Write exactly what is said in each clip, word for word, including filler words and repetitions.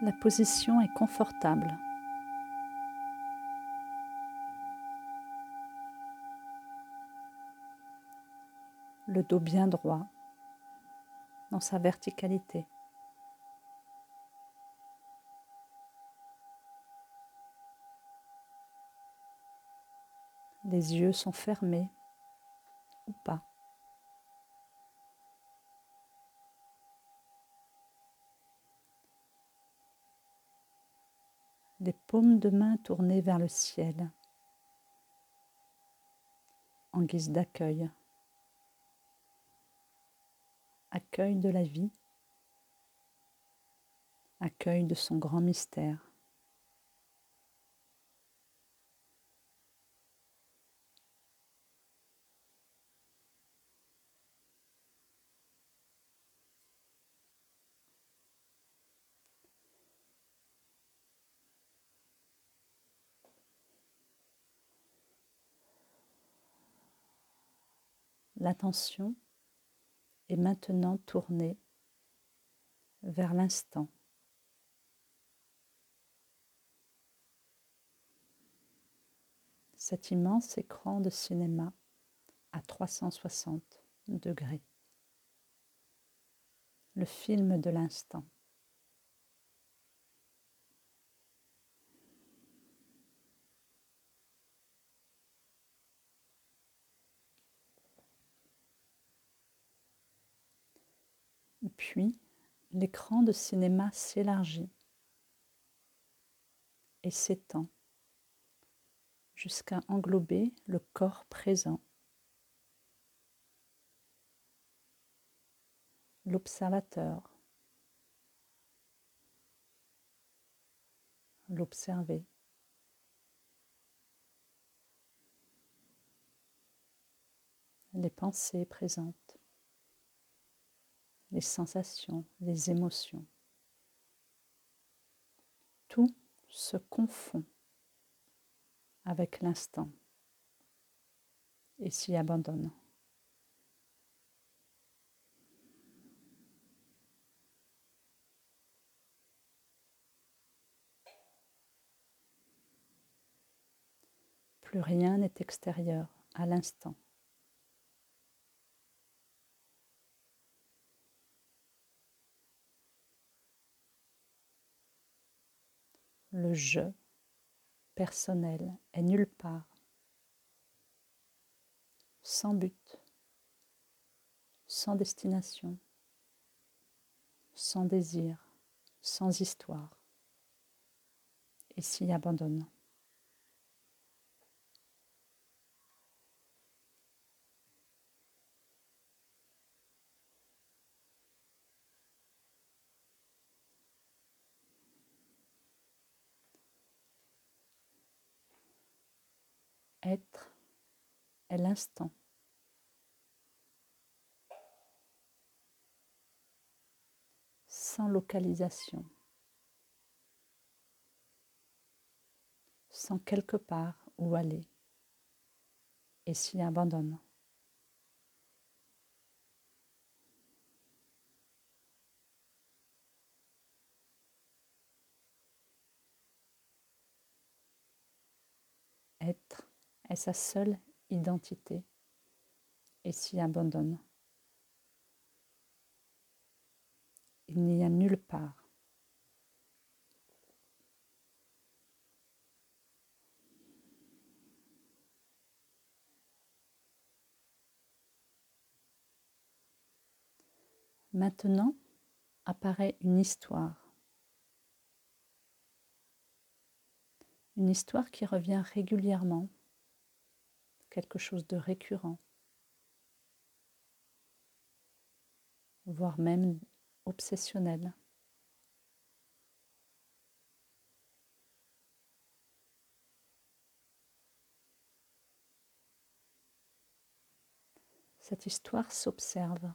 La position est confortable. Le dos bien droit dans sa verticalité. Les yeux sont fermés ou pas. Les paumes de main tournées vers le ciel en guise d'accueil. Accueil de la vie, accueil de son grand mystère. L'attention est maintenant tournée vers l'instant. Cet immense écran de cinéma à trois cent soixante degrés. Le film de l'instant. Puis, l'écran de cinéma s'élargit et s'étend jusqu'à englober le corps présent, l'observateur, l'observer, les pensées présentes, les sensations, les émotions. Tout se confond avec l'instant et s'y abandonne. Plus rien n'est extérieur à l'instant. Le je personnel est nulle part, sans but, sans destination, sans désir, sans histoire, et s'y abandonne. Être est l'instant. Sans localisation, sans quelque part où aller, et s'y abandonne. Être est sa seule identité et s'y abandonne. Il n'y a nulle part. Maintenant apparaît une histoire. Une histoire qui revient régulièrement, quelque chose de récurrent, voire même obsessionnel. Cette histoire s'observe.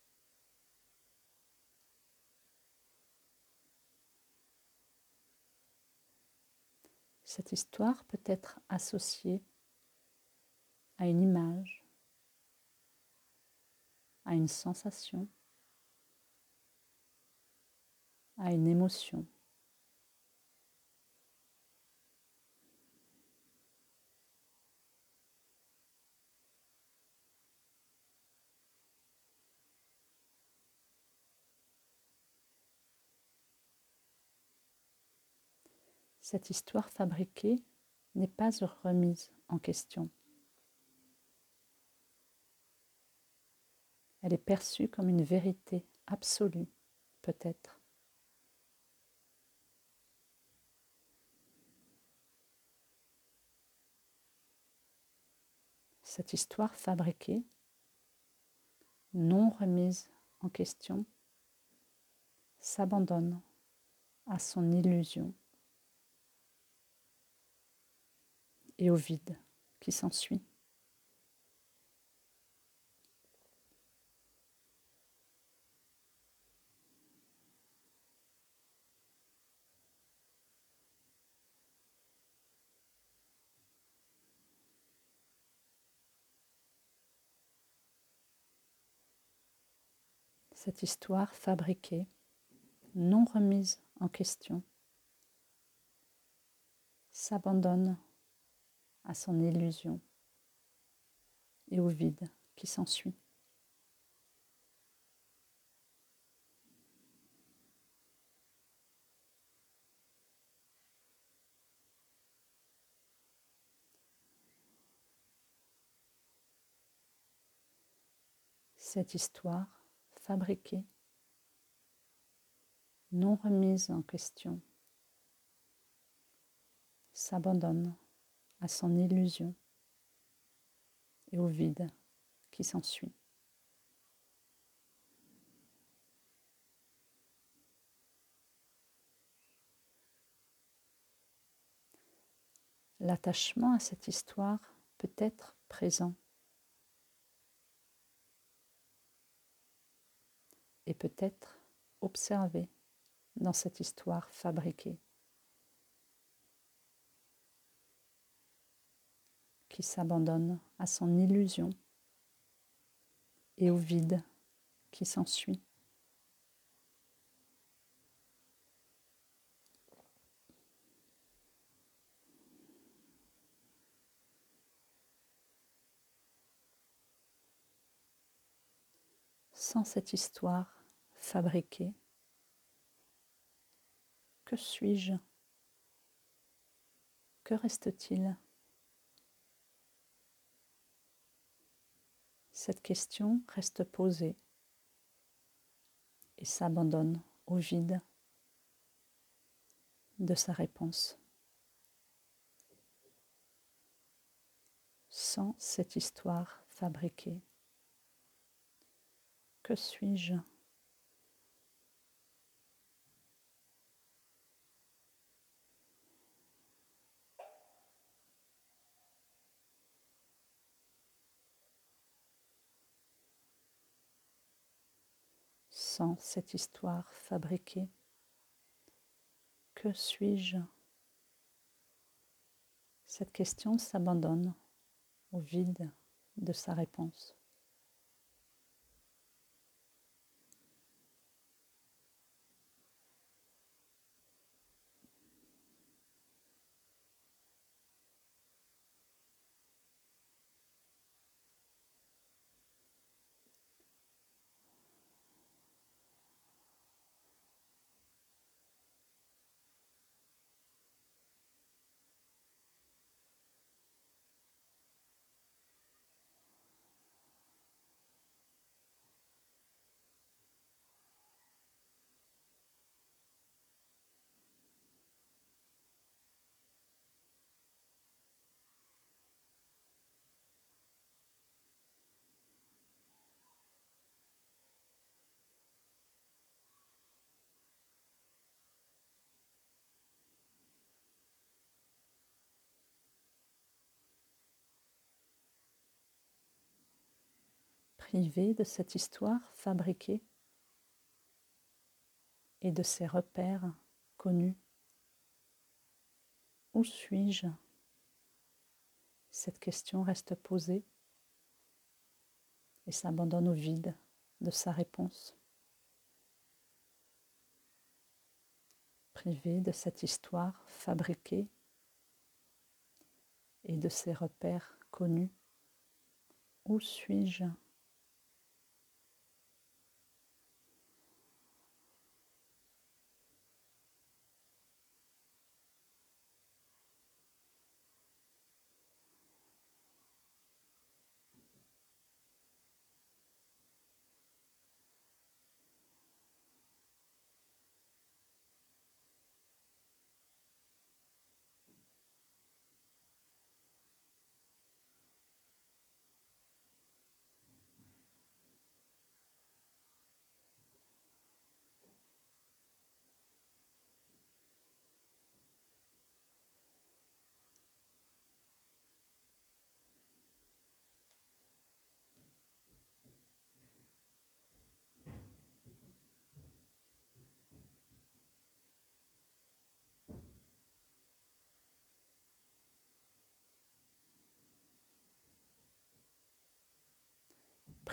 Cette histoire peut être associée à une image, à une sensation, à une émotion. Cette histoire fabriquée n'est pas remise en question. Elle est perçue comme une vérité absolue, peut-être. Cette histoire fabriquée, non remise en question, s'abandonne à son illusion et au vide qui s'ensuit. Cette histoire fabriquée, non remise en question, s'abandonne à son illusion et au vide qui s'ensuit. Cette histoire fabriquée, non remise en question, s'abandonne à son illusion et au vide qui s'ensuit. L'attachement à cette histoire peut être présent et peut être observé dans cette histoire fabriquée qui s'abandonne à son illusion et au vide qui s'ensuit. Sans cette histoire fabriquée, que suis-je? Que reste-t-il? Cette question reste posée et s'abandonne au vide de sa réponse. Sans cette histoire fabriquée, que suis-je? Sans cette histoire fabriquée, que suis-je? Cette question s'abandonne au vide de sa réponse. Privé de cette histoire fabriquée et de ses repères connus, où suis-je? Cette question reste posée et s'abandonne au vide de sa réponse. Privé de cette histoire fabriquée et de ses repères connus, où suis-je?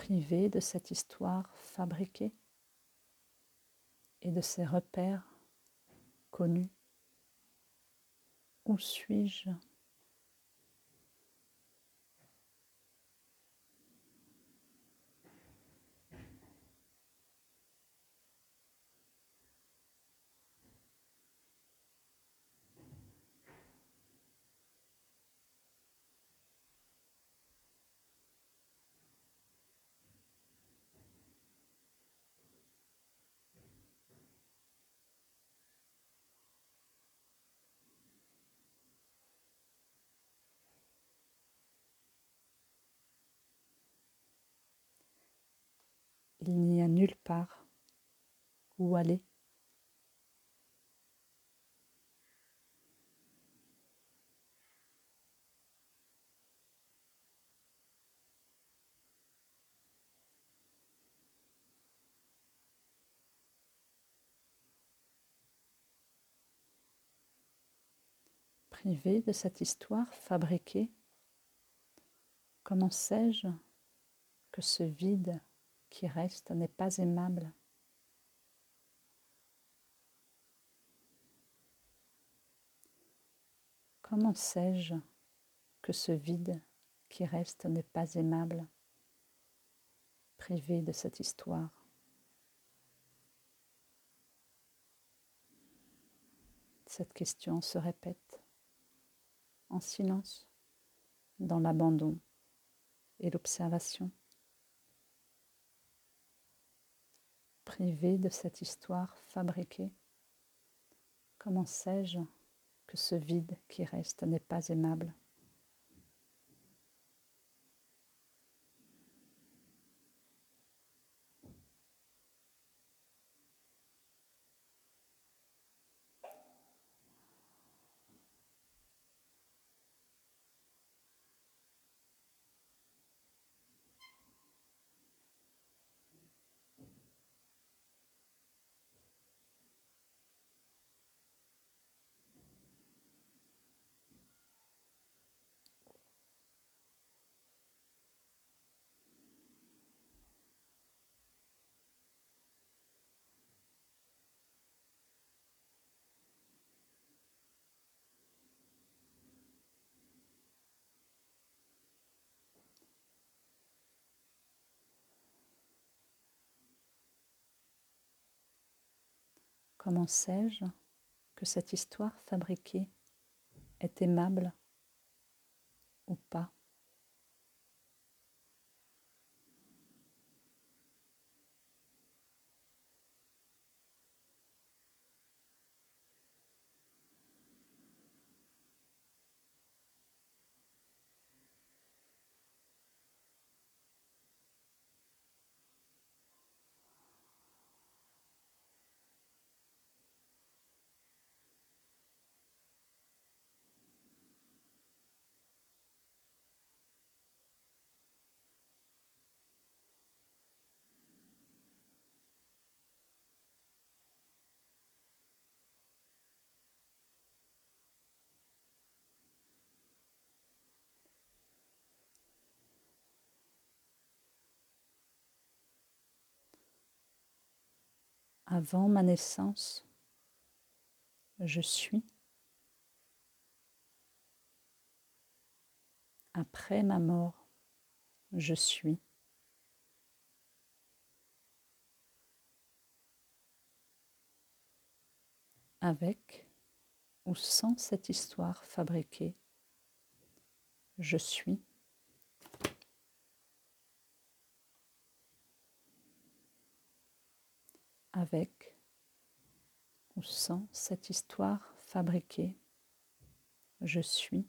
privé de cette histoire fabriquée et de ces repères connus. Où suis-je ? Il n'y a nulle part où aller. Privé de cette histoire fabriquée, comment sais-je que ce vide qui reste n'est pas aimable ? Comment sais-je que ce vide qui reste n'est pas aimable, privé de cette histoire ? Cette question se répète en silence, dans l'abandon et l'observation. Privé de cette histoire fabriquée, comment sais-je que ce vide qui reste n'est pas aimable ? Comment sais-je que cette histoire fabriquée est aimable ou pas ? Avant ma naissance, je suis. Après ma mort, je suis. Avec ou sans cette histoire fabriquée, je suis. Avec ou sans cette histoire fabriquée, je suis.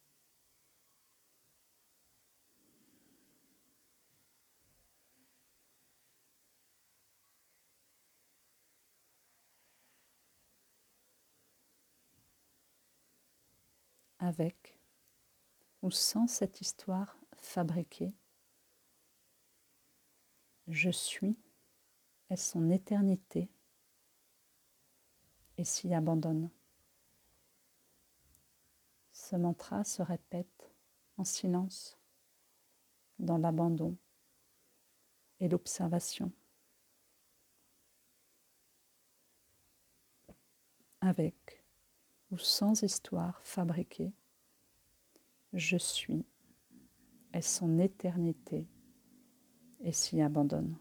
Avec ou sans cette histoire fabriquée, je suis est son éternité et s'y abandonne. Ce mantra se répète en silence, dans l'abandon et l'observation. Avec ou sans histoire fabriquée, je suis et son éternité et s'y abandonne.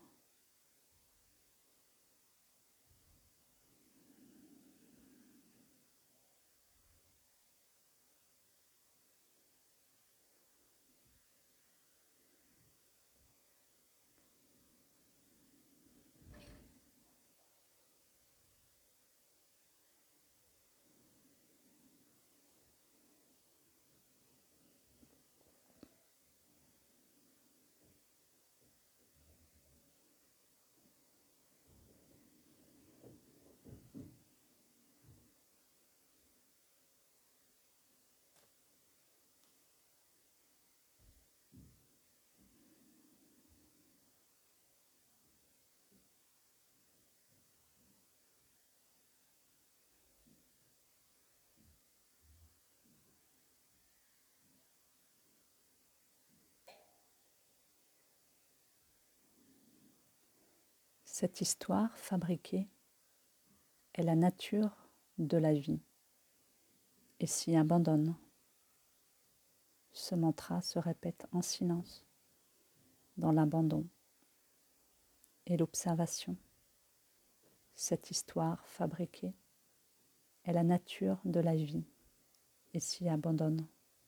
Cette histoire fabriquée est la nature de la vie et s'y abandonne. Ce mantra se répète en silence, dans l'abandon et l'observation. Cette histoire fabriquée est la nature de la vie et s'y abandonne.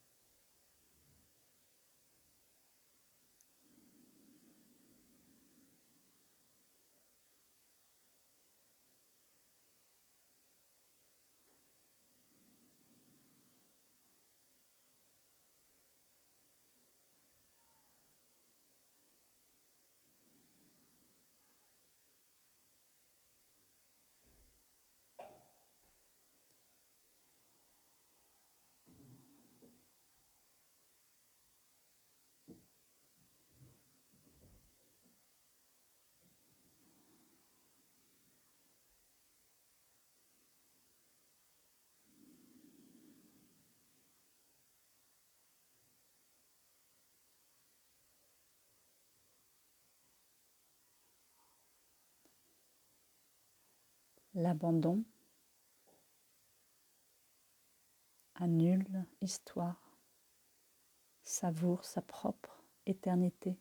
L'abandon à nulle histoire savoure sa propre éternité.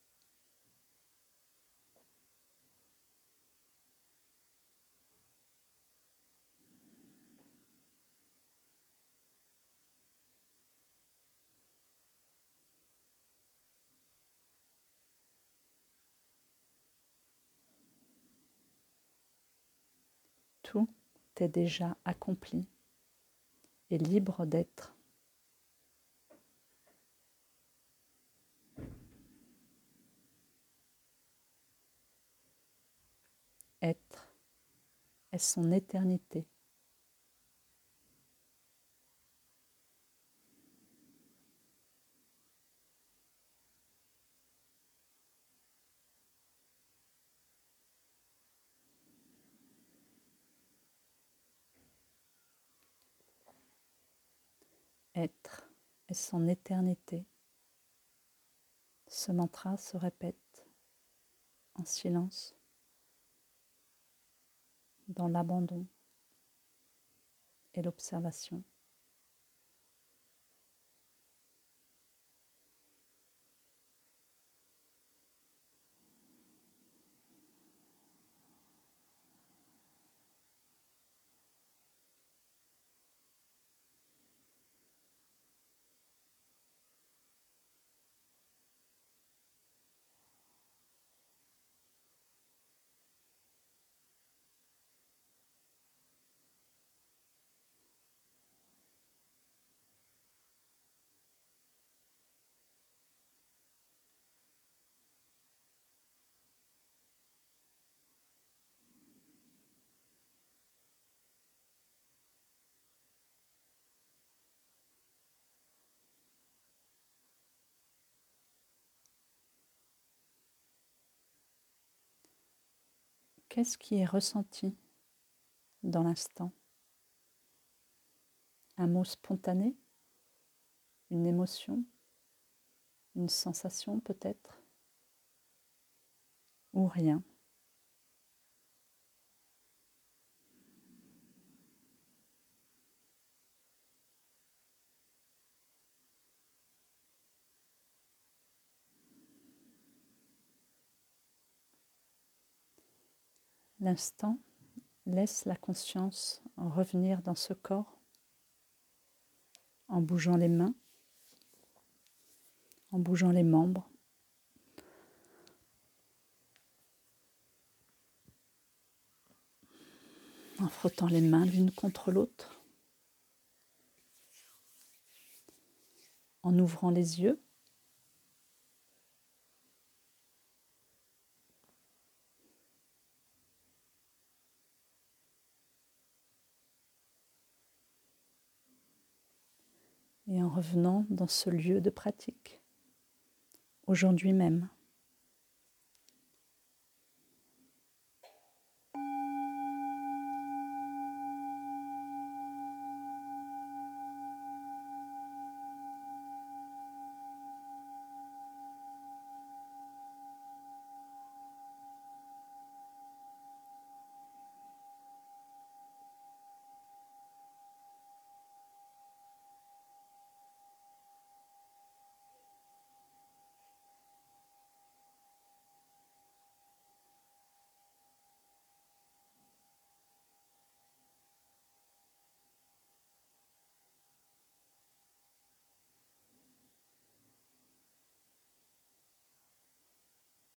Tout est déjà accompli et libre d'être. Être est son éternité. Être est son éternité. Ce mantra se répète en silence, dans l'abandon et l'observation. Qu'est-ce qui est ressenti dans l'instant? Un mot spontané? Une émotion? Une sensation peut-être? ou rien. L'instant laisse la conscience revenir dans ce corps en bougeant les mains, en bougeant les membres, en frottant les mains l'une contre l'autre, en ouvrant les yeux. Et en revenant dans ce lieu de pratique, aujourd'hui même.